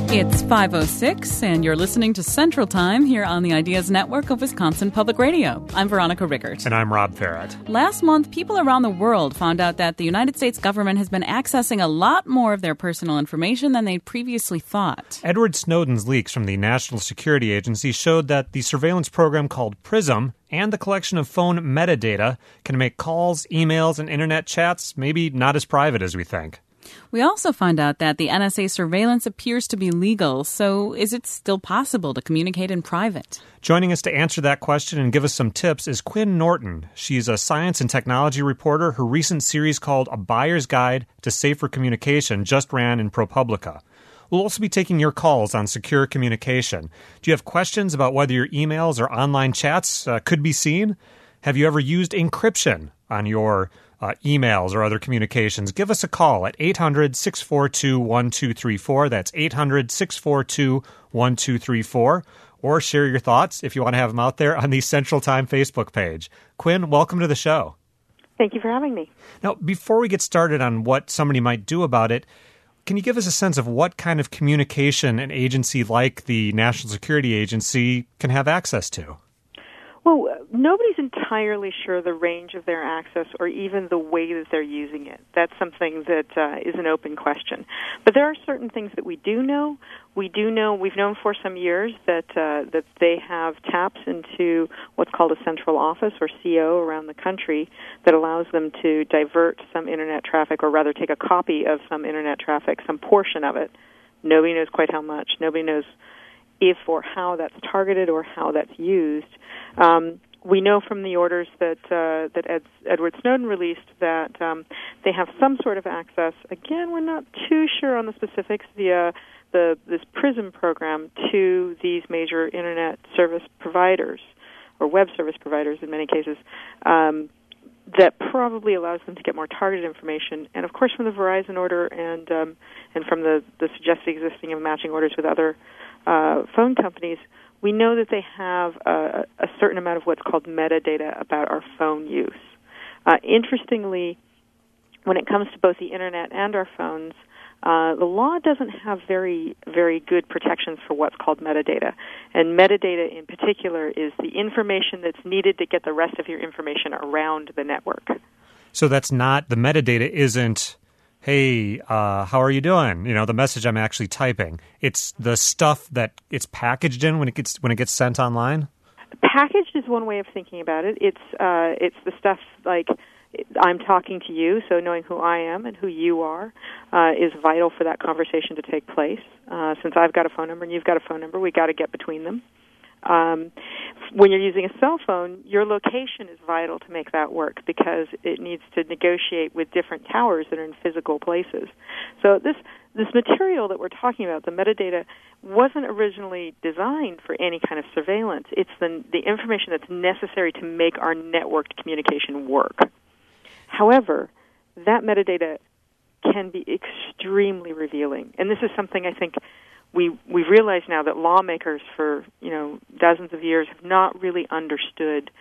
It's 5:06, and you're listening to Central Time here on the Ideas Network of Wisconsin Public Radio. I'm Veronica Rickert. And I'm Rob Farrett. Last month, people around the world found out that the United States government has been accessing a lot more of their personal information than they'd previously thought. Edward Snowden's leaks from the National Security Agency showed that the surveillance program called PRISM and the collection of phone metadata can make calls, emails, and internet chats maybe not as private as we think. We also found out that the NSA surveillance appears to be legal, so is it still possible to communicate in private? Joining us to answer that question and give us some tips is Quinn Norton. She's a science and technology reporter. Her recent series called A Buyer's Guide to Safer Communication just ran in ProPublica. We'll also be taking your calls on secure communication. Do you have questions about whether your emails or online chats could be seen? Have you ever used encryption on your emails or other communications? Give us a call at 800-642-1234. That's 800-642-1234. Or share your thoughts, if you want to have them out there, on the Central Time Facebook page. Quinn, welcome to the show. Thank you for having me. Now, before we get started on what somebody might do about it, can you give us a sense of what kind of communication an agency like the National Security Agency can have access to? Well, nobody's entirely sure the range of their access or even the way that they're using it. That's something that is an open question. But there are certain things that we do know. We've known for some years that they have taps into what's called a central office, or CO, around the country that allows them to divert some Internet traffic, or rather take a copy of some Internet traffic, some portion of it. Nobody knows quite how much. Nobody knows if or how that's targeted or how that's used. We know from the orders that Edward Snowden released that they have some sort of access. Again, we're not too sure on the specifics via this PRISM program to these major Internet service providers, or web service providers in many cases, that probably allows them to get more targeted information. And, of course, from the Verizon order and from the suggested existing of matching orders with other phone companies, we know that they have a certain amount of what's called metadata about our phone use. Interestingly, when it comes to both the Internet and our phones, the law doesn't have very, very good protections for what's called metadata. And metadata in particular is the information that's needed to get the rest of your information around the network. So that's not, the metadata isn't, hey, how are you doing? You know, the message I'm actually typing. It's the stuff that it's packaged in when it gets sent online? Packaged is one way of thinking about it. It's the stuff like I'm talking to you, so knowing who I am and who you are is vital for that conversation to take place. Since I've got a phone number and you've got a phone number, we got to get between them. When you're using a cell phone, your location is vital to make that work because it needs to negotiate with different towers that are in physical places. So this material that we're talking about, the metadata, wasn't originally designed for any kind of surveillance. It's the information that's necessary to make our networked communication work. However, that metadata can be extremely revealing, and this is something I think we've realized now that lawmakers for dozens of years have not really understood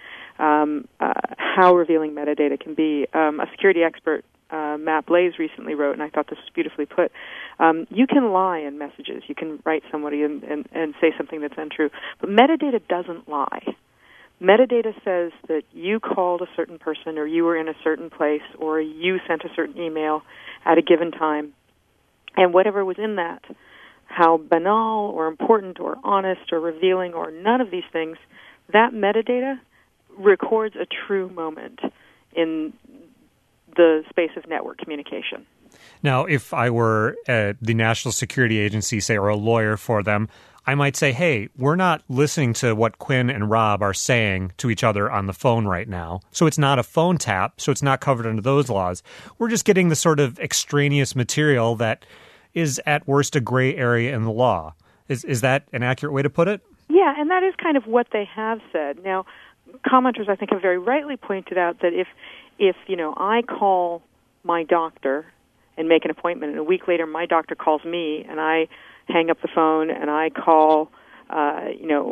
how revealing metadata can be. A security expert, Matt Blaze, recently wrote, and I thought this was beautifully put, you can lie in messages. You can write somebody and say something that's untrue, but metadata doesn't lie. Metadata says that you called a certain person, or you were in a certain place, or you sent a certain email at a given time, and whatever was in that, how banal or important or honest or revealing or none of these things, that metadata records a true moment in the space of network communication. Now, if I were the National Security Agency, say, or a lawyer for them, I might say, hey, we're not listening to what Quinn and Rob are saying to each other on the phone right now. So it's not a phone tap, so it's not covered under those laws. We're just getting the sort of extraneous material that is at worst a gray area in the law. Is that an accurate way to put it? Yeah, and that is kind of what they have said. Now, commenters, I think, have very rightly pointed out that if I call my doctor and make an appointment, and a week later my doctor calls me, and I hang up the phone and I call, an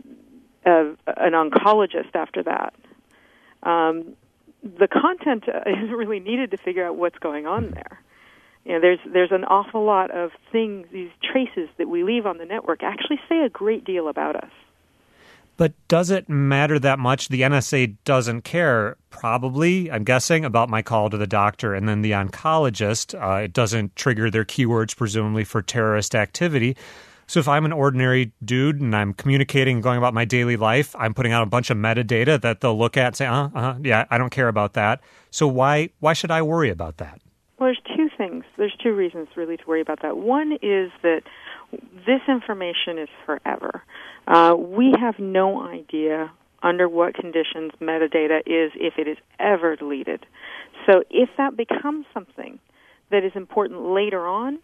oncologist after that, the content isn't really needed to figure out what's going on there. there's an awful lot of things, these traces that we leave on the network actually say a great deal about us. But does it matter that much? The NSA doesn't care, probably, I'm guessing, about my call to the doctor. And then the oncologist, it doesn't trigger their keywords, presumably, for terrorist activity. So if I'm an ordinary dude and I'm communicating and going about my daily life, I'm putting out a bunch of metadata that they'll look at and say, yeah, I don't care about that. So why should I worry about that? Well, there's two things. There's two reasons, really, to worry about that. One is that this information is forever. We have no idea under what conditions metadata is if it is ever deleted. So if that becomes something that is important later on,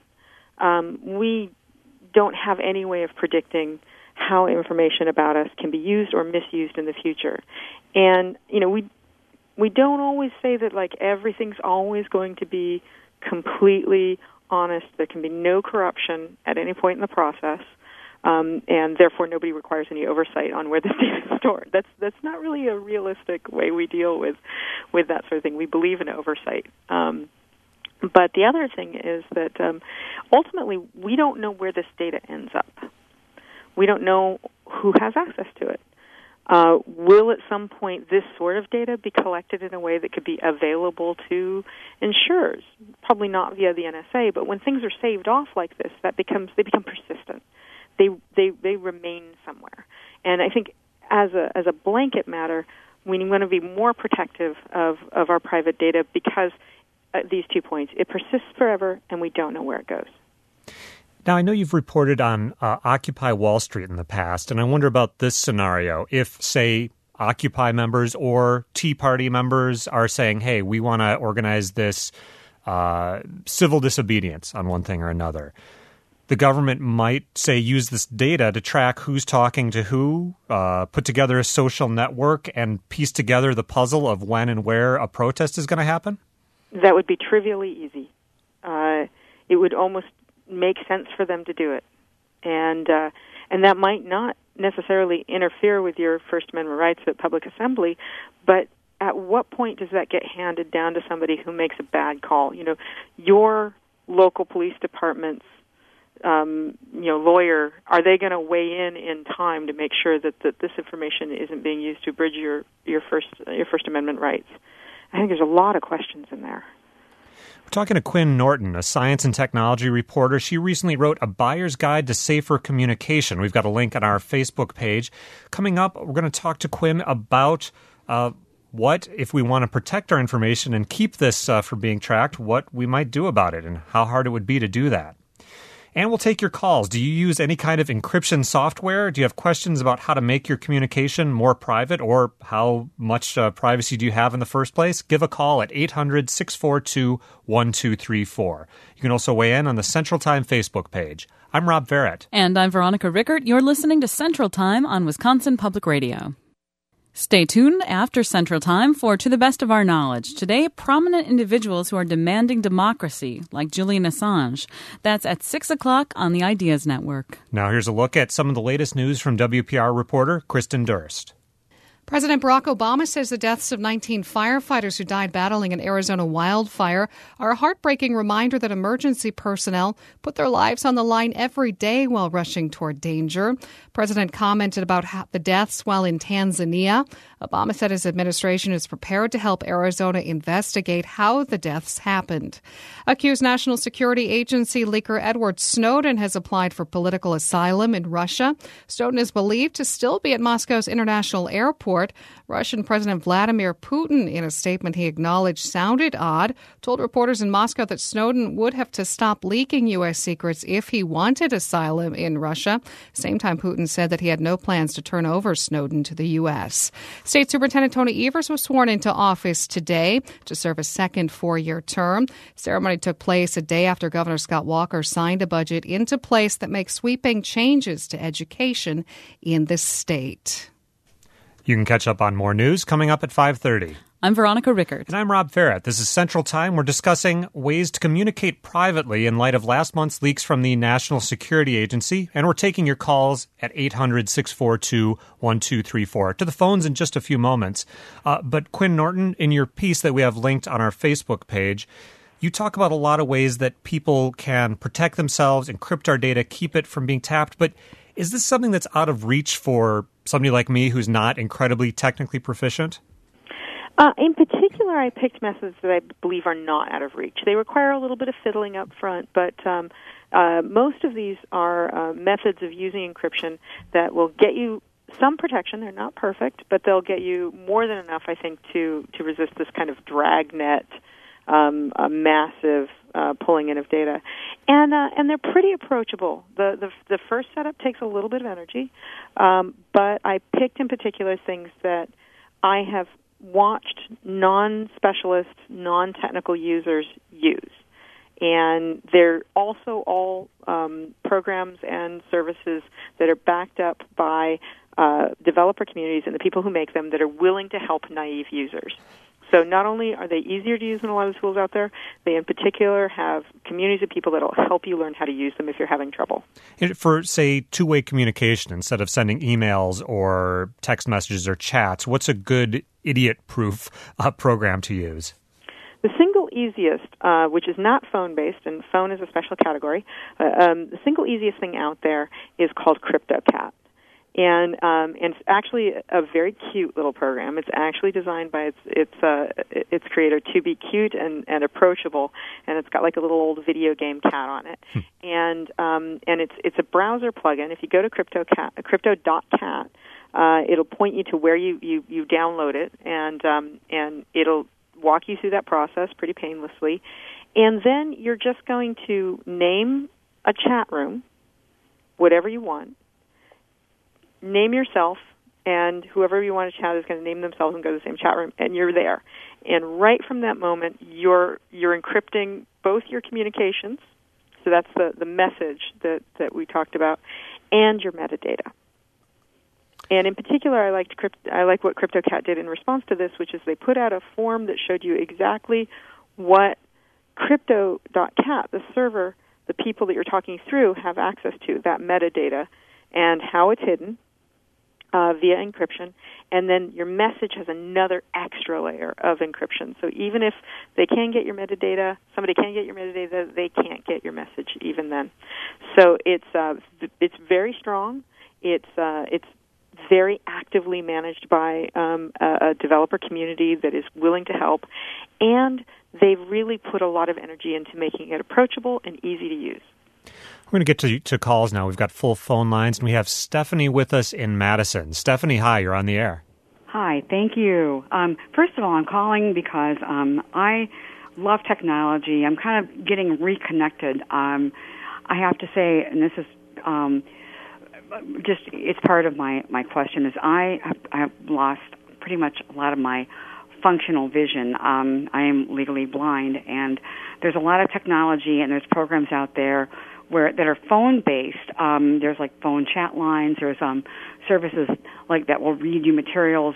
we don't have any way of predicting how information about us can be used or misused in the future. And, we don't always say that, everything's always going to be completely honest. There can be no corruption at any point in the process. And therefore nobody requires any oversight on where the data is stored. That's not really a realistic way we deal with that sort of thing. We believe in oversight. But the other thing is that ultimately we don't know where this data ends up. We don't know who has access to it. Will at some point this sort of data be collected in a way that could be available to insurers? Probably not via the NSA, but when things are saved off like this, they become persistent. They remain somewhere. And I think as a blanket matter, we want to be more protective of our private data because these 2 points. It persists forever, and we don't know where it goes. Now, I know you've reported on Occupy Wall Street in the past, and I wonder about this scenario. If, say, Occupy members or Tea Party members are saying, hey, we want to organize this civil disobedience on one thing or another, the government might, say, use this data to track who's talking to who, put together a social network, and piece together the puzzle of when and where a protest is going to happen? That would be trivially easy. It would almost make sense for them to do it. And that might not necessarily interfere with your First Amendment rights at public assembly, but at what point does that get handed down to somebody who makes a bad call? Your local police department's lawyer, are they going to weigh in time to make sure that this information isn't being used to abridge your First Amendment rights? I think there's a lot of questions in there. We're talking to Quinn Norton, a science and technology reporter. She recently wrote A Buyer's Guide to Safer Communication. We've got a link on our Facebook page. Coming up, we're going to talk to Quinn about what, if we want to protect our information and keep this from being tracked, what we might do about it and how hard it would be to do that. And we'll take your calls. Do you use any kind of encryption software? Do you have questions about how to make your communication more private, or how much privacy do you have in the first place? Give a call at 800-642-1234. You can also weigh in on the Central Time Facebook page. I'm Rob Verrett. And I'm Veronica Rickert. You're listening to Central Time on Wisconsin Public Radio. Stay tuned after Central Time for To the Best of Our Knowledge. Today, prominent individuals who are demanding democracy, like Julian Assange. That's at 6 o'clock on the Ideas Network. Now here's a look at some of the latest news from WPR reporter Kristen Durst. President Barack Obama says the deaths of 19 firefighters who died battling an Arizona wildfire are a heartbreaking reminder that emergency personnel put their lives on the line every day while rushing toward danger. President commented about the deaths while in Tanzania. Obama said his administration is prepared to help Arizona investigate how the deaths happened. Accused National Security Agency leaker Edward Snowden has applied for political asylum in Russia. Snowden is believed to still be at Moscow's international airport. Russian President Vladimir Putin, in a statement he acknowledged sounded odd, told reporters in Moscow that Snowden would have to stop leaking U.S. secrets if he wanted asylum in Russia. Same time, Putin said that he had no plans to turn over Snowden to the U.S. State Superintendent Tony Evers was sworn into office today to serve a second four-year term. Ceremony took place a day after Governor Scott Walker signed a budget into place that makes sweeping changes to education in the state. You can catch up on more news coming up at 5:30. I'm Veronica Rickert. And I'm Rob Ferret. This is Central Time. We're discussing ways to communicate privately in light of last month's leaks from the National Security Agency. And we're taking your calls at 800-642-1234. To the phones in just a few moments. But Quinn Norton, in your piece that we have linked on our Facebook page, You talk about a lot of ways that people can protect themselves, encrypt our data, keep it from being tapped. But is this something that's out of reach for somebody like me who's not incredibly technically proficient? In particular, I picked methods that I believe are not out of reach. They require a little bit of fiddling up front, but most of these are methods of using encryption that will get you some protection. They're not perfect, but they'll get you more than enough, I think, to resist this kind of dragnet, a massive pulling in of data, and they're pretty approachable. The first setup takes a little bit of energy, but I picked in particular things that I have watched non-specialist, non-technical users use. And they're also all programs and services that are backed up by developer communities and the people who make them that are willing to help naive users. So not only are they easier to use than a lot of the tools out there, they in particular have communities of people that will help you learn how to use them if you're having trouble. For, say, two-way communication, instead of sending emails or text messages or chats, what's a good idiot-proof program to use? The single easiest, which is not phone-based, and phone is a special category, the single easiest thing out there is called CryptoCat. And it's actually a very cute little program. It's actually designed by its creator to be cute and approachable, and it's got like a little old video game cat on it. And it's a browser plugin. If you go to crypto.cat, it'll point you to where you download it, and it'll walk you through that process pretty painlessly. And then you're just going to name a chat room, whatever you want. Name yourself, and whoever you want to chat is going to name themselves and go to the same chat room, and you're there. And right from that moment, you're encrypting both your communications, so that's the message that we talked about, and your metadata. And in particular, I like what CryptoCat did in response to this, which is they put out a form that showed you exactly what Crypto.cat, the server, the people that you're talking through, have access to, that metadata, and how it's hidden via encryption. And then your message has another extra layer of encryption. So even if they can get your metadata, somebody can get your metadata, they can't get your message even then. So it's very strong. It's very actively managed by a developer community that is willing to help, and they've really put a lot of energy into making it approachable and easy to use. We're going to get to calls now. We've got full phone lines, and we have Stephanie with us in Madison. Stephanie, hi, you're on the air. Hi, thank you. First of all, I'm calling because I love technology. I'm kind of getting reconnected. I have to say, and this is it's part of my question, is I have lost pretty much a lot of my functional vision. I am legally blind, and there's a lot of technology, and there's programs out there that are phone-based. There's like phone chat lines. There's services like that will read you materials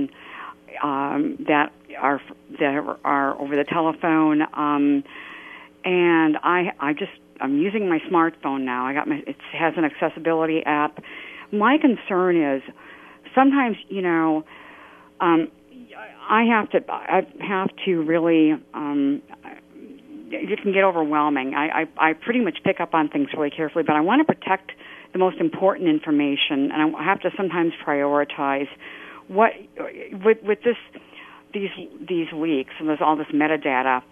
that are over the telephone. And I'm using my smartphone now. It has an accessibility app. My concern is sometimes, I have to really. It can get overwhelming. I pretty much pick up on things really carefully, but I want to protect the most important information, and I have to sometimes prioritize what with these leaks and there's all this metadata.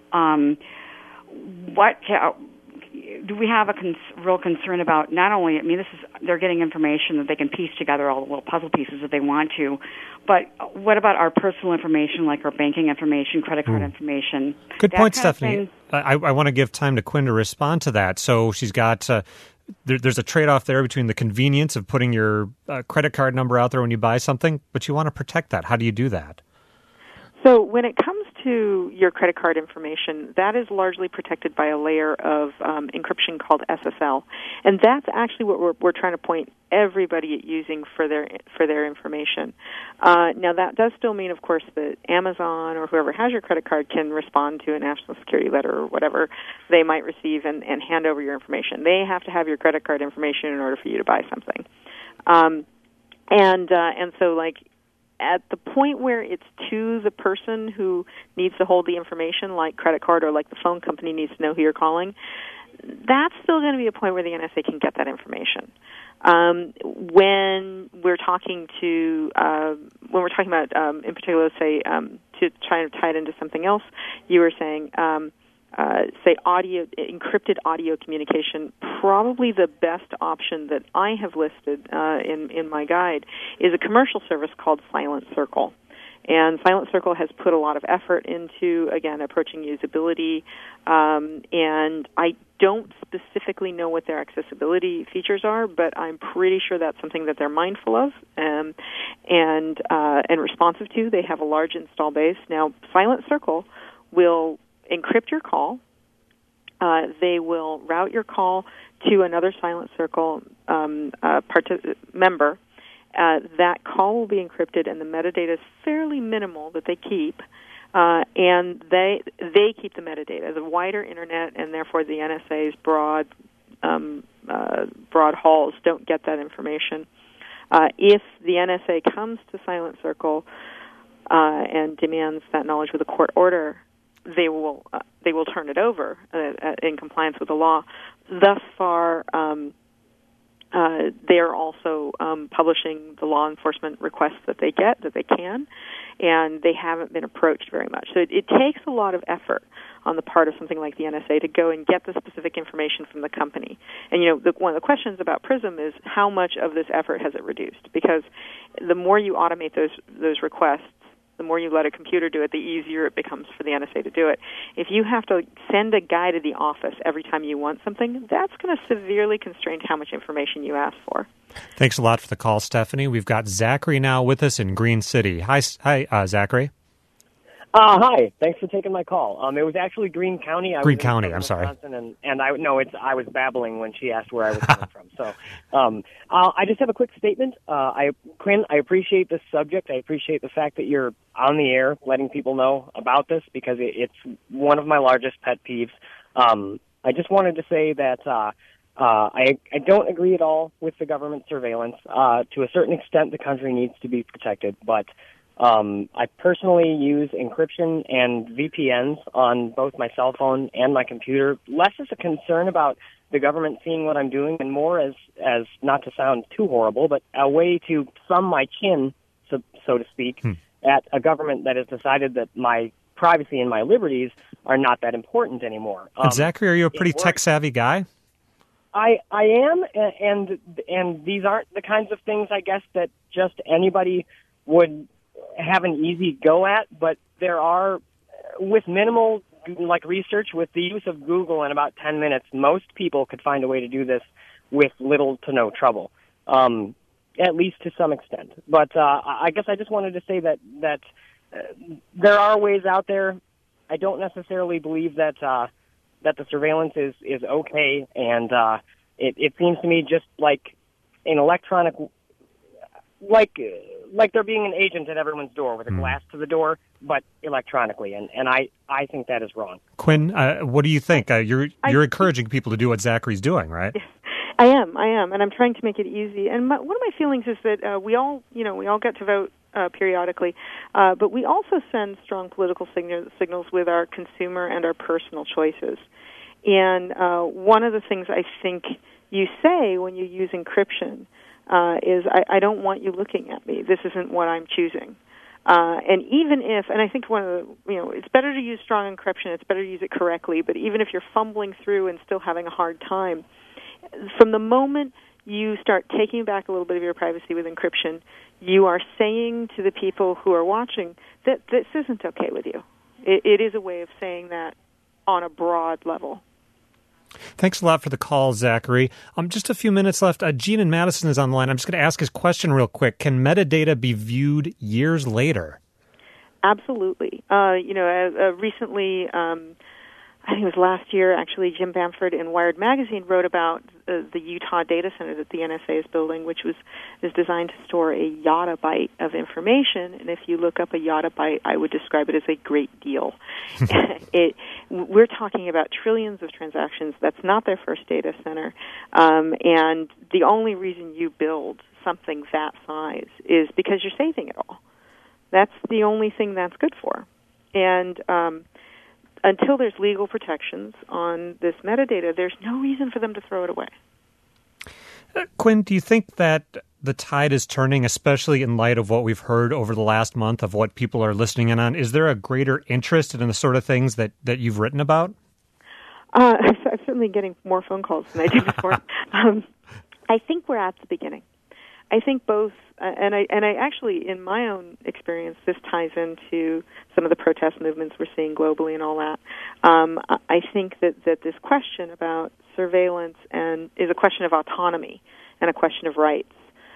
Do we have a real concern about not only, they're getting information that they can piece together all the little puzzle pieces if they want to, but what about our personal information, like our banking information, credit card information? Good point, Stephanie. I want to give time to Quinn to respond to that. So she's got, there's a trade-off there between the convenience of putting your credit card number out there when you buy something, but you want to protect that. How do you do that? So when it comes to your credit card information, that is largely protected by a layer of encryption called SSL, and that's actually what we're trying to point everybody at using for their information. Now that does still mean, of course, that Amazon or whoever has your credit card can respond to a national security letter or whatever they might receive and hand over your information. They have to have your credit card information in order for you to buy something, and so like. at the point where it's to the person who needs to hold the information, like credit card or like the phone company needs to know who you're calling, that's still going to be a point where the NSA can get that information. When we're talking about, in particular, say, to try to tie it into something else, you were saying, say, encrypted audio communication. Probably the best option that I have listed in my guide is a commercial service called Silent Circle. And Silent Circle has put a lot of effort into, again, approaching usability, and I don't specifically know what their accessibility features are, but I'm pretty sure that's something that they're mindful of and responsive to. They have a large install base. Now, Silent Circle will encrypt your call. They will route your call to another Silent Circle member. That call will be encrypted, and the metadata is fairly minimal that they keep, and they keep the metadata. The wider internet, and therefore the NSA's broad halls, don't get that information. If the NSA comes to Silent Circle and demands that knowledge with a court order, they will turn it over in compliance with the law. Thus far, they are also publishing the law enforcement requests that they can, and they haven't been approached very much. So it takes a lot of effort on the part of something like the NSA to go and get the specific information from the company. And, one of the questions about PRISM is how much of this effort has it reduced? Because the more you automate those requests, the more you let a computer do it, the easier it becomes for the NSA to do it. If you have to send a guy to the office every time you want something, that's going to severely constrain how much information you ask for. Thanks a lot for the call, Stephanie. We've got Zachary now with us in Green City. Hi, Zachary. Hi. Thanks for taking my call. It was actually Greene County. Greene County, I'm sorry. And I was babbling when she asked where I was coming from. So I just have a quick statement. Quinn, I appreciate this subject. I appreciate the fact that you're on the air letting people know about this because it's one of my largest pet peeves. I just wanted to say that I don't agree at all with the government surveillance. To a certain extent, the country needs to be protected, but I personally use encryption and VPNs on both my cell phone and my computer, less as a concern about the government seeing what I'm doing and more as not to sound too horrible, but a way to thumb my chin, so to speak, at a government that has decided that my privacy and my liberties are not that important anymore. And Zachary, are you a pretty tech-savvy guy? I am, and these aren't the kinds of things, I guess, that just anybody would have an easy go at, but there are, with minimal research, with the use of Google in about 10 minutes, most people could find a way to do this with little to no trouble, at least to some extent. But I guess I just wanted to say that there are ways out there. I don't necessarily believe that the surveillance is okay, and it seems to me just like an electronic, like there being an agent at everyone's door with a glass to the door, but electronically, and I think that is wrong. Quinn, what do you think? You're encouraging people to do what Zachary's doing, right? Yes, I am, and I'm trying to make it easy. And one of my feelings is that we all get to vote periodically, but we also send strong political signals with our consumer and our personal choices. And one of the things I think you say when you use encryption is I don't want you looking at me. This isn't what I'm choosing. And even if, and I think one of the, it's better to use strong encryption, it's better to use it correctly, but even if you're fumbling through and still having a hard time, from the moment you start taking back a little bit of your privacy with encryption, you are saying to the people who are watching that this isn't okay with you. It is a way of saying that on a broad level. Thanks a lot for the call, Zachary. Just a few minutes left. Gene in Madison is on the line. I'm just going to ask his question real quick. Can metadata be viewed years later? Absolutely. Recently, I think it was last year, actually, Jim Bamford in Wired Magazine wrote about the Utah data center that the NSA is building, which is designed to store a yottabyte of information. And if you look up a yottabyte, I would describe it as a great deal. We're talking about trillions of transactions. That's not their first data center. And the only reason you build something that size is because you're saving it all. That's the only thing that's good for. And until there's legal protections on this metadata, there's no reason for them to throw it away. Quinn, do you think that the tide is turning, especially in light of what we've heard over the last month of what people are listening in on? Is there a greater interest in the sort of things that you've written about? I'm certainly getting more phone calls than I did before. I think we're at the beginning. I think both, and I actually, in my own experience, this ties into some of the protest movements we're seeing globally and all that. I think that this question about surveillance and is a question of autonomy and a question of rights.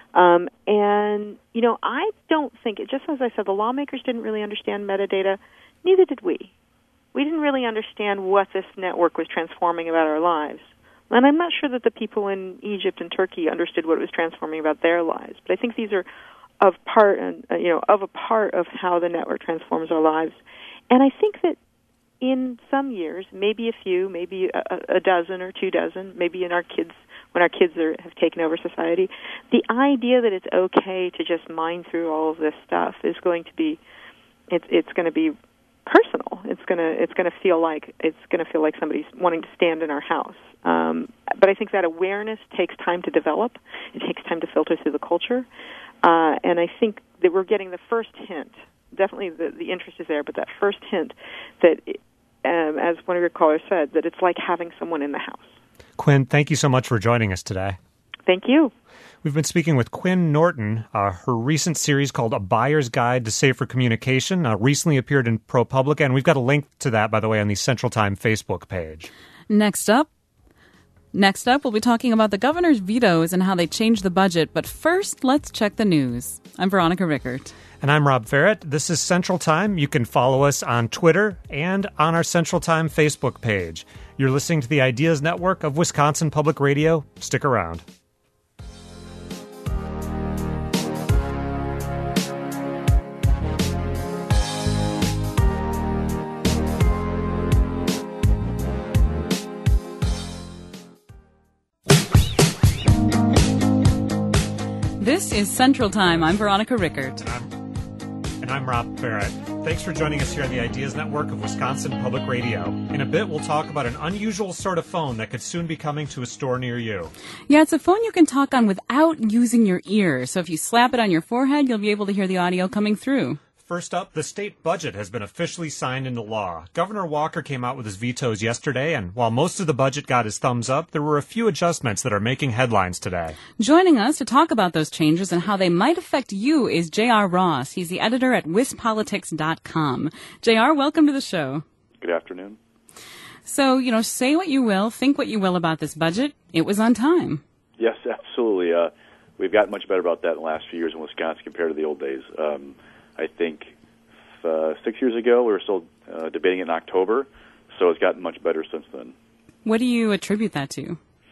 And, you know, I don't think, just as I said, the lawmakers didn't really understand metadata, neither did we. We didn't really understand what this network was transforming about our lives. And I'm not sure that the people in Egypt and Turkey understood what it was transforming about their lives. But I think these are of a part of how the network transforms our lives. And I think that in some years, maybe a few, maybe a dozen or 2 dozen, maybe in when our kids have taken over society, the idea that it's okay to just mine through all of this stuff is going to be, it's going to be personal. It's going to feel like somebody's wanting to stand in our house. But I think that awareness takes time to develop. It takes time to filter through the culture. And I think that we're getting the first hint. Definitely the interest is there, but that first hint that, as one of your callers said, that it's like having someone in the house. Quinn, thank you so much for joining us today. Thank you. We've been speaking with Quinn Norton. Her recent series called A Buyer's Guide to Safer Communication recently appeared in ProPublica, and we've got a link to that, by the way, on the Central Time Facebook page. Next up, we'll be talking about the governor's vetoes and how they changed the budget. But first, let's check the news. I'm Veronica Rickert. And I'm Rob Ferret. This is Central Time. You can follow us on Twitter and on our Central Time Facebook page. You're listening to the Ideas Network of Wisconsin Public Radio. Stick around. This is Central Time. I'm Veronica Rickert. And I'm Rob Ferret. Thanks for joining us here on the Ideas Network of Wisconsin Public Radio. In a bit, we'll talk about an unusual sort of phone that could soon be coming to a store near you. Yeah, it's a phone you can talk on without using your ears. So if you slap it on your forehead, you'll be able to hear the audio coming through. First up, the state budget has been officially signed into law. Governor Walker came out with his vetoes yesterday, and while most of the budget got his thumbs up, there were a few adjustments that are making headlines today. Joining us to talk about those changes and how they might affect you is J.R. Ross. He's the editor at WisPolitics.com. J.R., welcome to the show. Good afternoon. So, say what you will, think what you will about this budget. It was on time. Yes, absolutely. We've gotten much better about that in the last few years in Wisconsin compared to the old days. I think 6 years ago we were still debating it in October, so it's gotten much better since then. What do you attribute that to?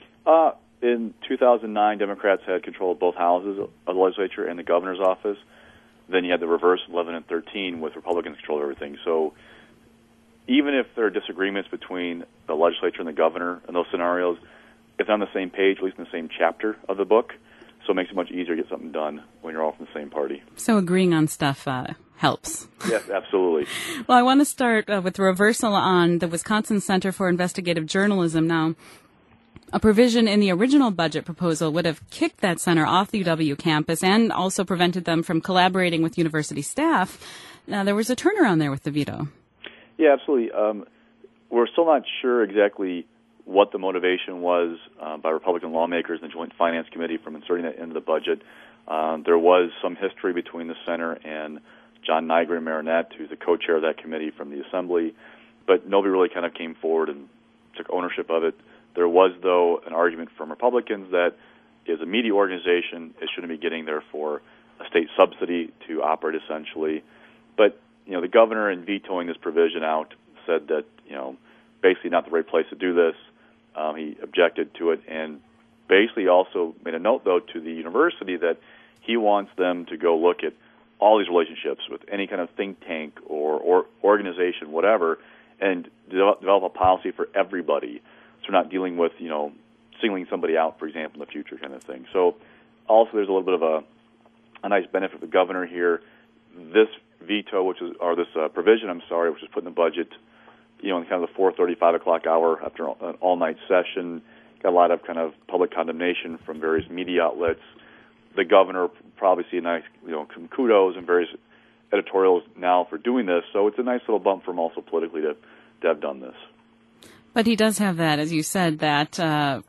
In 2009, Democrats had control of both houses of the legislature and the governor's office. Then you had the reverse, 11 and 13, with Republicans control of everything. So even if there are disagreements between the legislature and the governor in those scenarios, if they're on the same page, at least in the same chapter of the book, so it makes it much easier to get something done when you're all from the same party. So agreeing on stuff helps. Yes, absolutely. Well, I want to start with the reversal on the Wisconsin Center for Investigative Journalism. Now, a provision in the original budget proposal would have kicked that center off the UW campus and also prevented them from collaborating with university staff. Now, there was a turnaround there with the veto. Yeah, absolutely. We're still not sure exactly what the motivation was by Republican lawmakers in the Joint Finance Committee from inserting that into the budget. There was some history between the center and John Nygren Marinette, who's the co-chair of that committee from the Assembly, but nobody really kind of came forward and took ownership of it. There was, though, an argument from Republicans that as a media organization, it shouldn't be getting there for a state subsidy to operate essentially. But, the governor, in vetoing this provision out, said that, basically not the right place to do this. He objected to it and basically also made a note, though, to the university that he wants them to go look at all these relationships with any kind of think tank or organization, whatever, and develop a policy for everybody. So we're not dealing with, singling somebody out, for example, in the future kind of thing. So also there's a little bit of a nice benefit for the governor here. This veto, this provision, which was put in the budget, in kind of the 4:30, 5 o'clock hour after an all-night session. Got a lot of kind of public condemnation from various media outlets. The governor probably see a nice, some kudos and various editorials now for doing this. So it's a nice little bump for him also politically to have done this. But he does have that, as you said, that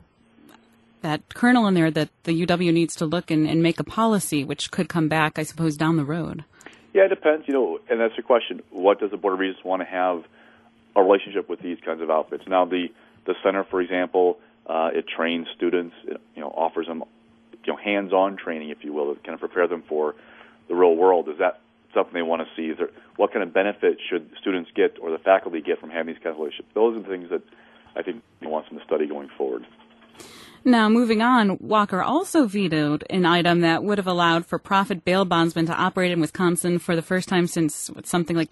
kernel in there that the UW needs to look and make a policy, which could come back, I suppose, down the road. Yeah, it depends, and that's the question. What does the Board of Regents want to have a relationship with these kinds of outfits? Now, the center, for example, it trains students, offers them, hands-on training, if you will, to kind of prepare them for the real world. Is that something they want to see? What kind of benefit should students get or the faculty get from having these kinds of relationships? Those are the things that I think he wants them to study going forward. Now, moving on, Walker also vetoed an item that would have allowed for-profit bail bondsmen to operate in Wisconsin for the first time since something like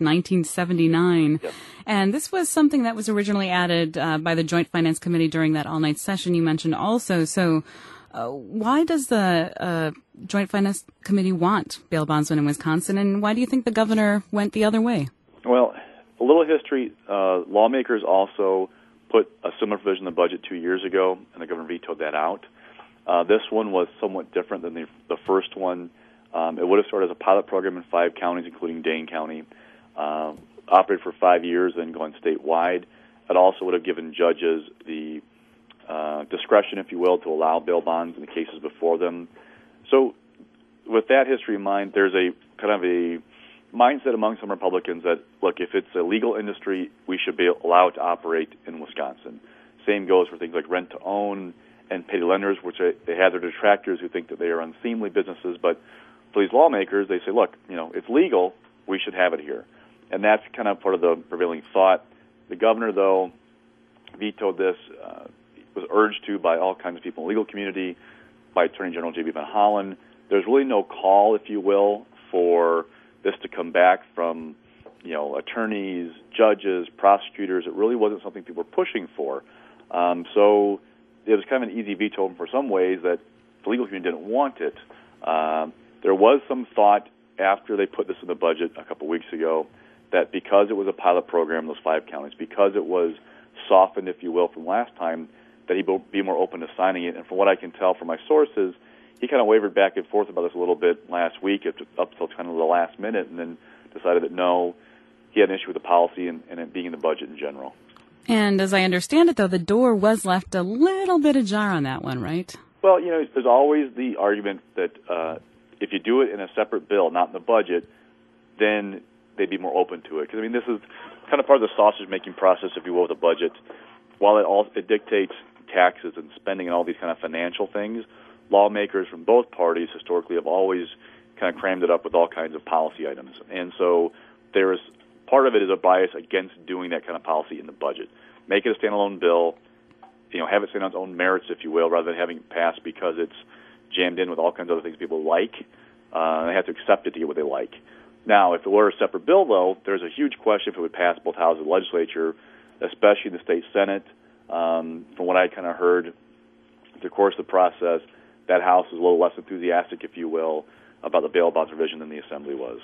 1979. Yep. And this was something that was originally added by the Joint Finance Committee during that all-night session you mentioned also. So why does the Joint Finance Committee want bail bondsmen in Wisconsin, and why do you think the governor went the other way? Well, a little history. Lawmakers also put a similar provision in the budget 2 years ago, and the governor vetoed that out. This one was somewhat different than the first one. It would have started as a pilot program in 5 counties, including Dane County, operated for 5 years, then gone statewide. It also would have given judges the discretion, if you will, to allow bail bonds in the cases before them. So with that history in mind, there's a kind of a mindset among some Republicans that, look, if it's a legal industry, we should be allowed to operate in Wisconsin. Same goes for things like rent-to-own and pay to lenders, which they have their detractors who think that they are unseemly businesses. But for these lawmakers, they say, look, it's legal, we should have it here. And that's kind of part of the prevailing thought. The governor, though, vetoed this, was urged to by all kinds of people in the legal community, by Attorney General J.B. Van Hollen. There's really no call, if you will, for this to come back from, attorneys, judges, prosecutors. It really wasn't something people were pushing for. So it was kind of an easy veto for some ways that the legal community didn't want it. There was some thought after they put this in the budget a couple weeks ago that because it was a pilot program in those 5 counties, because it was softened, if you will, from last time, that he'd be more open to signing it. And from what I can tell from my sources, he kind of wavered back and forth about this a little bit last week up till kind of the last minute, and then decided that no, he had an issue with the policy and it being in the budget in general. And as I understand it, though, the door was left a little bit ajar on that one, right? Well, there's always the argument that if you do it in a separate bill, not in the budget, then they'd be more open to it. Because, this is kind of part of the sausage-making process, if you will, with the budget. While it dictates taxes and spending and all these kind of financial things, lawmakers from both parties historically have always kind of crammed it up with all kinds of policy items. And so part of it is a bias against doing that kind of policy in the budget. Make it a standalone bill, have it stand on its own merits, if you will, rather than having it passed because it's jammed in with all kinds of other things people like. They have to accept it to get what they like. Now, if it were a separate bill, though, there's a huge question if it would pass both houses of the legislature, especially the state Senate. From what I kind of heard through the course of the process, that House is a little less enthusiastic, if you will, about the bail bonds provision than the Assembly was.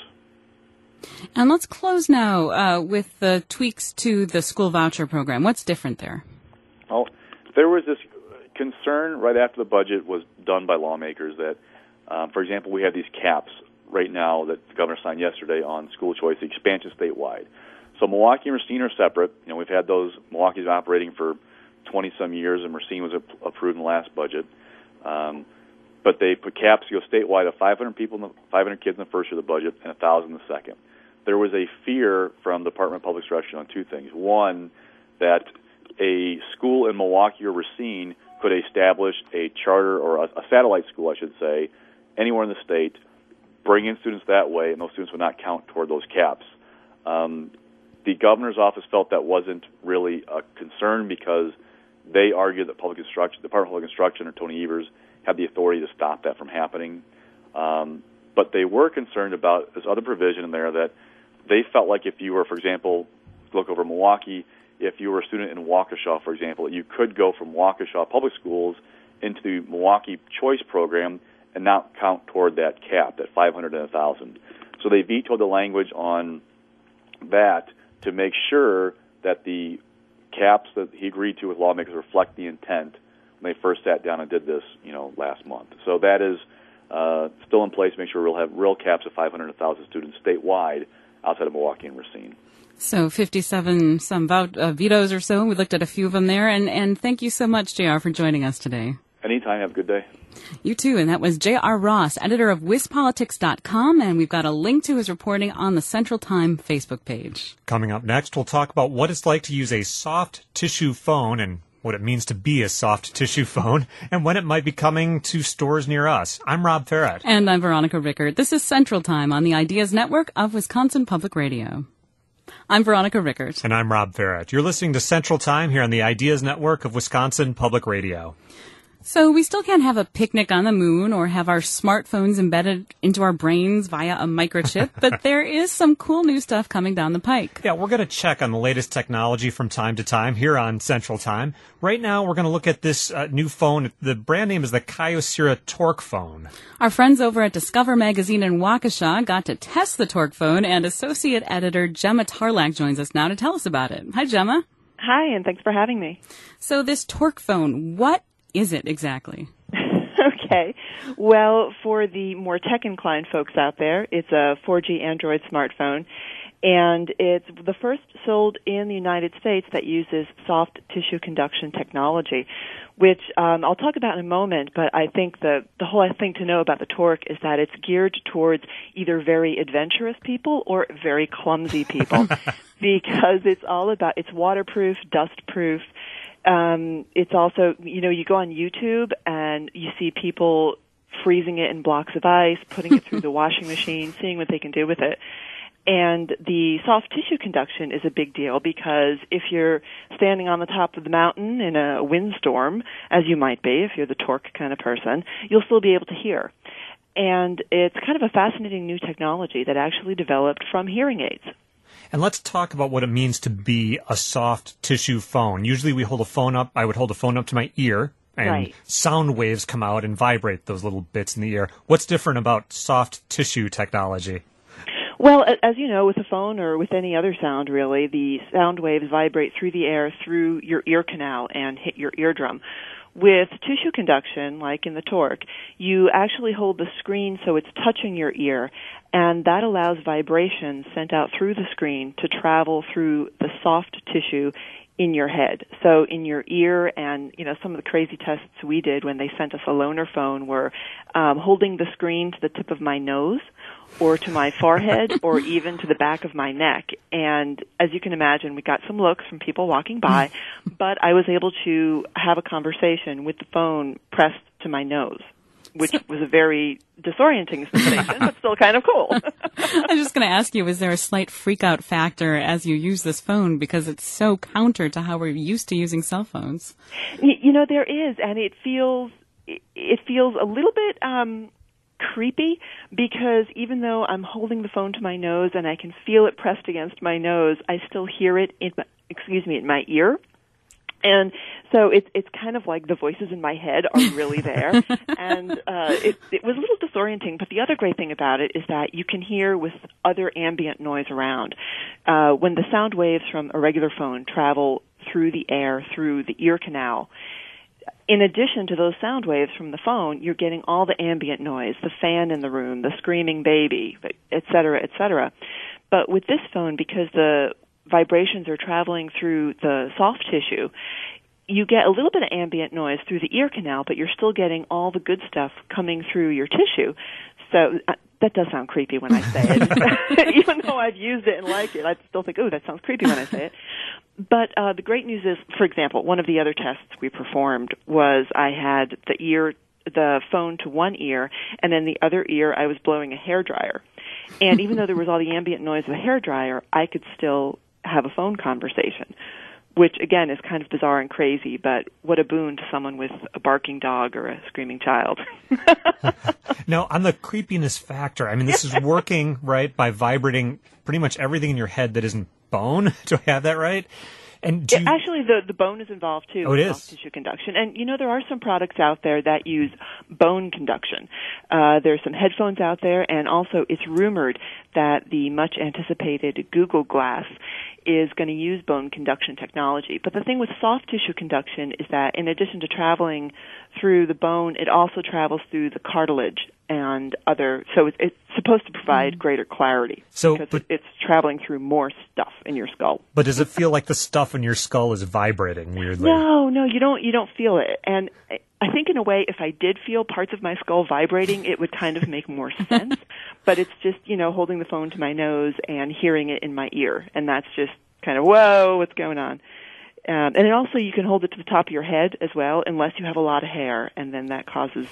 And let's close now with the tweaks to the school voucher program. What's different there? Well, there was this concern right after the budget was done by lawmakers that, for example, we have these caps right now that the governor signed yesterday on school choice, the expansion statewide. So Milwaukee and Racine are separate. We've had those. Milwaukee's been operating for 20-some years, and Racine was approved in the last budget. But they put caps to go statewide of 500 kids in the first year of the budget and 1,000 in the second. There was a fear from the Department of Public Instruction on 2 things. One, that a school in Milwaukee or Racine could establish a charter or a satellite school, I should say, anywhere in the state, bring in students that way, and those students would not count toward those caps. The governor's office felt that wasn't really a concern because they argued that Department of Public Instruction or Tony Evers had the authority to stop that from happening. But they were concerned about this other provision in there that they felt like if you were, for example, look over Milwaukee, if you were a student in Waukesha, for example, you could go from Waukesha Public Schools into the Milwaukee Choice Program and not count toward that cap, that 500 and 1,000. So they vetoed the language on that to make sure that the caps that he agreed to with lawmakers reflect the intent when they first sat down and did this, last month. So that is still in place. Make sure we'll have real caps of 500 to 1,000 students statewide outside of Milwaukee and Racine. So 57 vetoes or so. We looked at a few of them there. And thank you so much, JR, for joining us today. Anytime. Have a good day. You too. And that was J.R. Ross, editor of WisPolitics.com. And we've got a link to his reporting on the Central Time Facebook page. Coming up next, we'll talk about what it's like to use a soft tissue phone and what it means to be a soft tissue phone and when it might be coming to stores near us. I'm Rob Farrett. And I'm Veronica Rickert. This is Central Time on the Ideas Network of Wisconsin Public Radio. I'm Veronica Rickert. And I'm Rob Farrett. You're listening to Central Time here on the Ideas Network of Wisconsin Public Radio. So we still can't have a picnic on the moon or have our smartphones embedded into our brains via a microchip, but there is some cool new stuff coming down the pike. Yeah, we're going to check on the latest technology from time to time here on Central Time. Right now, we're going to look at this new phone. The brand name is the Kyocera Torque phone. Our friends over at Discover Magazine in Waukesha got to test the Torque phone, and Associate Editor Gemma Tarlack joins us now to tell us about it. Hi, Gemma. Hi, and thanks for having me. So this Torque phone, what is it exactly? Okay. Well, for the more tech-inclined folks out there, it's a 4G Android smartphone, and it's the first sold in the United States that uses soft tissue conduction technology, which I'll talk about in a moment, but I think the whole thing to know about the Torque is that it's geared towards either very adventurous people or very clumsy people because it's waterproof, dustproof. It's also, you go on YouTube and you see people freezing it in blocks of ice, putting it through the washing machine, seeing what they can do with it. And the soft tissue conduction is a big deal because if you're standing on the top of the mountain in a windstorm, as you might be if you're the Torque kind of person, you'll still be able to hear. And it's kind of a fascinating new technology that actually developed from hearing aids. And let's talk about what it means to be a soft tissue phone. Usually we hold a phone up, I would hold a phone up to my ear, and right. Sound waves come out and vibrate those little bits in the ear. What's different about soft tissue technology? Well, as you know, with a phone or with any other sound, really, the sound waves vibrate through the air through your ear canal and hit your eardrum. With tissue conduction, like in the Torque, you actually hold the screen so it's touching your ear, and that allows vibrations sent out through the screen to travel through the soft tissue in your head. So in your ear, and some of the crazy tests we did when they sent us a loaner phone were holding the screen to the tip of my nose or to my forehead or even to the back of my neck. And as you can imagine, we got some looks from people walking by, but I was able to have a conversation with the phone pressed to my nose, which was a very disorienting sensation, but still kind of cool. I was just going to ask you, is there a slight freak-out factor as you use this phone because it's so counter to how we're used to using cell phones? There is, and it feels a little bit creepy because even though I'm holding the phone to my nose and I can feel it pressed against my nose, I still hear it in my ear. And so it's kind of like the voices in my head are really there. And it was a little disorienting, but the other great thing about it is that you can hear with other ambient noise around. When the sound waves from a regular phone travel through the air, through the ear canal, in addition to those sound waves from the phone, you're getting all the ambient noise, the fan in the room, the screaming baby, et cetera, et cetera. But with this phone, because the vibrations are traveling through the soft tissue, you get a little bit of ambient noise through the ear canal, but you're still getting all the good stuff coming through your tissue. So that does sound creepy when I say it. Even though I've used it and liked it, I still think, that sounds creepy when I say it. But the great news is, for example, one of the other tests we performed was I had the phone to one ear, and then the other ear I was blowing a hairdryer. And even though there was all the ambient noise of a hairdryer, I could still have a phone conversation, which, again, is kind of bizarre and crazy, but what a boon to someone with a barking dog or a screaming child. Now, on the creepiness factor, this is working, right, by vibrating pretty much everything in your head that isn't bone. Do I have that right? And do you... Actually, the bone is involved too. Oh, it is. Soft tissue conduction, and there are some products out there that use bone conduction. There's some headphones out there, and also it's rumored that the much anticipated Google Glass is going to use bone conduction technology. But the thing with soft tissue conduction is that in addition to traveling through the bone, it also travels through the cartilage and so it's supposed to provide greater clarity because it's traveling through more stuff in your skull. But does it feel like the stuff in your skull is vibrating weirdly? No, you don't feel it. And I think in a way, if I did feel parts of my skull vibrating, it would kind of make more sense. But it's just, holding the phone to my nose and hearing it in my ear. And that's just kind of, whoa, what's going on? And then also you can hold it to the top of your head as well, unless you have a lot of hair, and then that causes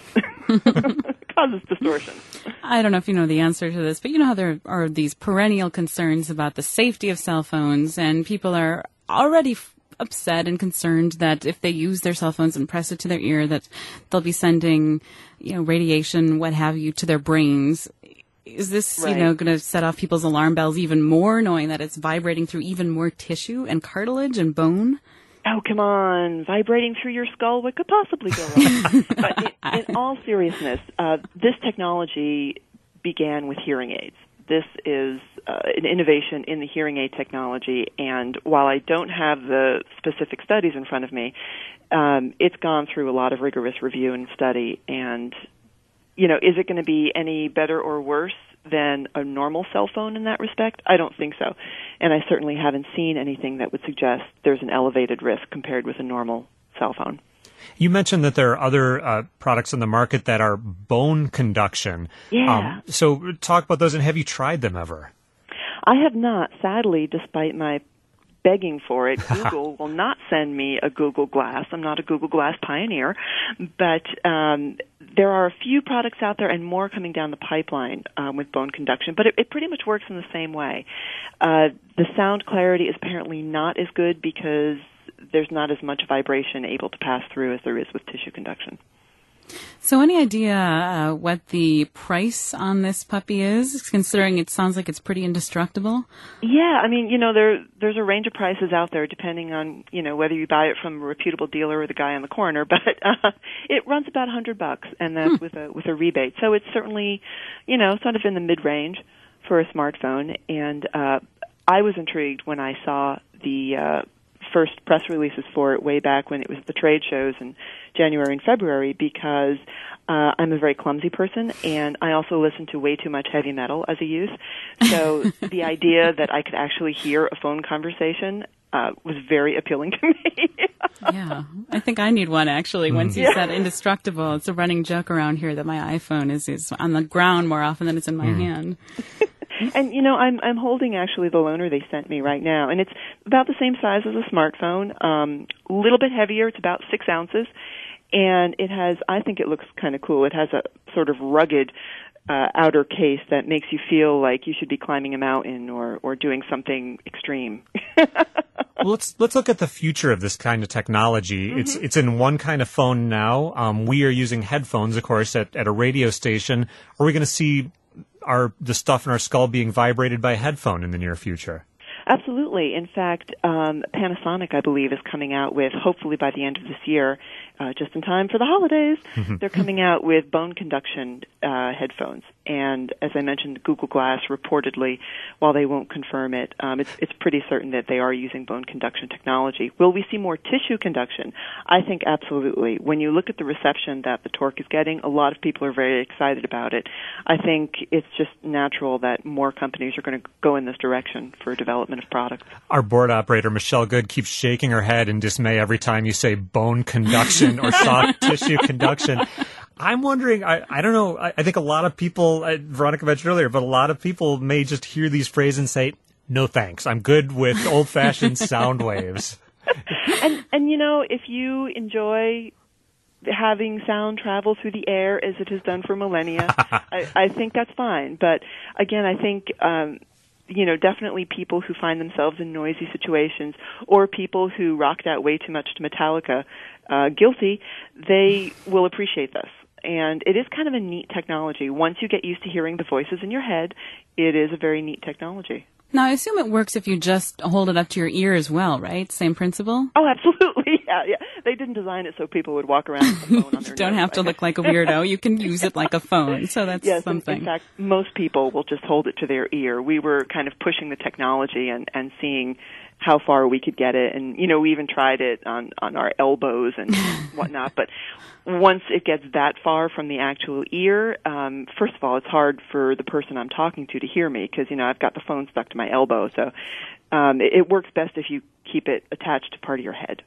causes distortion. I don't know if you know the answer to this, but you know how there are these perennial concerns about the safety of cell phones, and people are already upset and concerned that if they use their cell phones and press it to their ear, that they'll be sending, radiation, what have you, to their brains. Is this, right. going to set off people's alarm bells even more, knowing that it's vibrating through even more tissue and cartilage and bone? Oh, come on. Vibrating through your skull, what could possibly go wrong? But in all seriousness, this technology began with hearing aids. This is an innovation in the hearing aid technology, and while I don't have the specific studies in front of me, it's gone through a lot of rigorous review and study, and is it going to be any better or worse than a normal cell phone in that respect? I don't think so. And I certainly haven't seen anything that would suggest there's an elevated risk compared with a normal cell phone. You mentioned that there are other products on the market that are bone conduction. Yeah. So talk about those, and have you tried them ever? I have not, sadly, despite my begging for it. Google will not send me a Google Glass. I'm not a Google Glass pioneer, but there are a few products out there and more coming down the pipeline with bone conduction, but it pretty much works in the same way. The sound clarity is apparently not as good because there's not as much vibration able to pass through as there is with tissue conduction. So any idea what the price on this puppy is, considering it sounds like it's pretty indestructible? Yeah, I mean, there's a range of prices out there depending on, whether you buy it from a reputable dealer or the guy on the corner, but it runs about $100, and that's with a rebate. So it's certainly, sort of in the mid-range for a smartphone, and I was intrigued when I saw the first press releases for it way back when it was the trade shows in January and February, because I'm a very clumsy person, and I also listen to way too much heavy metal as a youth. So the idea that I could actually hear a phone conversation was very appealing to me. Yeah, I think I need one, actually. Once you said indestructible, it's a running joke around here that my iPhone is on the ground more often than it's in my hand. And I'm holding actually the loaner they sent me right now, and it's about the same size as a smartphone, a little bit heavier. It's about 6 ounces, and it has, I think it looks kind of cool. It has a sort of rugged outer case that makes you feel like you should be climbing a mountain or doing something extreme. Well, let's look at the future of this kind of technology. Mm-hmm. It's in one kind of phone now. We are using headphones, of course, at a radio station. Are we going to see the stuff in our skull being vibrated by a headphone in the near future? Absolutely. In fact, Panasonic, I believe, is coming out with, hopefully by the end of this year, just in time for the holidays, they're coming out with bone conduction headphones. And as I mentioned, Google Glass reportedly, while they won't confirm it, it's pretty certain that they are using bone conduction technology. Will we see more tissue conduction? I think absolutely. When you look at the reception that the Torque is getting, a lot of people are very excited about it. I think it's just natural that more companies are going to go in this direction for development of products. Our board operator, Michelle Good, keeps shaking her head in dismay every time you say bone conduction or soft tissue conduction. I'm wondering, I don't know, I think a lot of people, Veronica mentioned earlier, but a lot of people may just hear these phrases and say, no thanks, I'm good with old-fashioned sound waves. And if you enjoy having sound travel through the air as it has done for millennia, I think that's fine. But again, I think definitely people who find themselves in noisy situations, or people who rocked out way too much to Metallica, guilty, they will appreciate this. And it is kind of a neat technology. Once you get used to hearing the voices in your head, it is a very neat technology. Now, I assume it works if you just hold it up to your ear as well, right? Same principle? Oh, absolutely. Yeah. They didn't design it so people would walk around with a phone on their You don't nose, have to look like a weirdo. You can use it like a phone, so that's yes, something. In fact, most people will just hold it to their ear. We were kind of pushing the technology and seeing how far we could get it. And, we even tried it on our elbows and whatnot. But once it gets that far from the actual ear, first of all, it's hard for the person I'm talking to hear me because, I've got the phone stuck to my elbow. So it works best if you keep it attached to part of your head.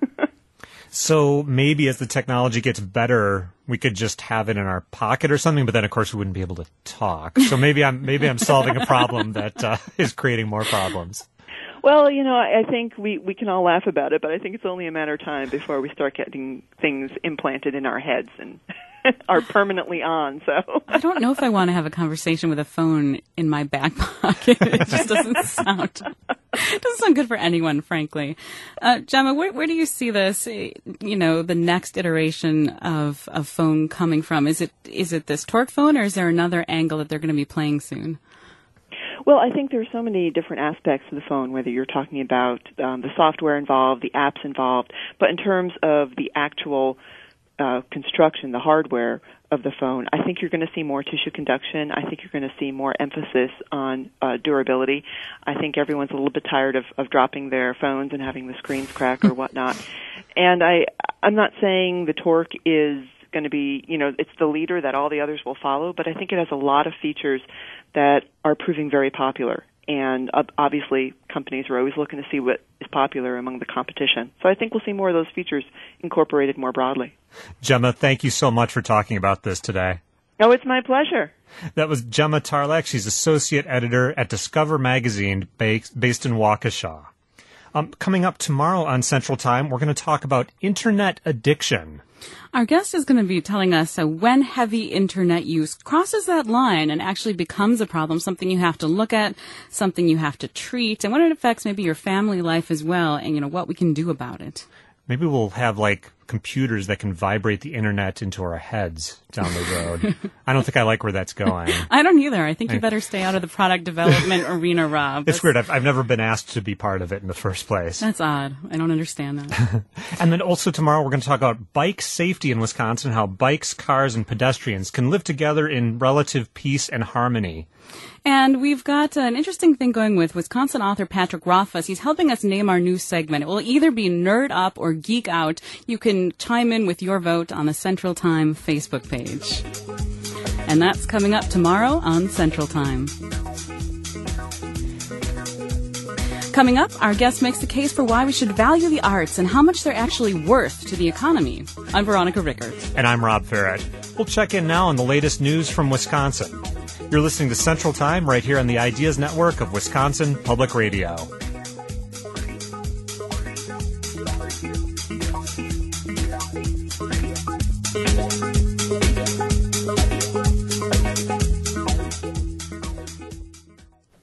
So maybe as the technology gets better, we could just have it in our pocket or something, but then of course we wouldn't be able to talk. So maybe I'm solving a problem that is creating more problems. Well, I think we can all laugh about it, but I think it's only a matter of time before we start getting things implanted in our heads and are permanently on. So I don't know if I want to have a conversation with a phone in my back pocket. It just doesn't sound good for anyone, frankly. Gemma, where do you see this? The next iteration of phone coming from? Is it this Torque phone, or is there another angle that they're going to be playing soon? Well, I think there are so many different aspects of the phone, whether you're talking about the software involved, the apps involved, but in terms of the actual construction, the hardware of the phone, I think you're going to see more tissue conduction. I think you're going to see more emphasis on durability. I think everyone's a little bit tired of dropping their phones and having the screens crack or whatnot. And I'm not saying the Torque is going to be, it's the leader that all the others will follow, but I think it has a lot of features that are proving very popular. And obviously, companies are always looking to see what is popular among the competition. So I think we'll see more of those features incorporated more broadly. Gemma, thank you so much for talking about this today. Oh, it's my pleasure. That was Gemma Tarlak. She's associate editor at Discover Magazine, based in Waukesha. Coming up tomorrow on Central Time, we're going to talk about internet addiction. Our guest is going to be telling us when heavy internet use crosses that line and actually becomes a problem, something you have to look at, something you have to treat, and when it affects maybe your family life as well, and what we can do about it. Maybe we'll have computers that can vibrate the internet into our heads down the road. I don't think I like where that's going. I don't either. I think you better stay out of the product development arena, Rob. It's weird. I've never been asked to be part of it in the first place. That's odd. I don't understand that. And then also tomorrow we're going to talk about bike safety in Wisconsin, how bikes, cars, and pedestrians can live together in relative peace and harmony. And we've got an interesting thing going with Wisconsin author Patrick Rothfuss. He's helping us name our new segment. It will either be Nerd Up or Geek Out. You can chime in with your vote on the Central Time Facebook page. And that's coming up tomorrow on Central Time. Coming up, our guest makes the case for why we should value the arts and how much they're actually worth to the economy. I'm Veronica Rickert. And I'm Rob Ferret. We'll check in now on the latest news from Wisconsin. You're listening to Central Time right here on the Ideas Network of Wisconsin Public Radio.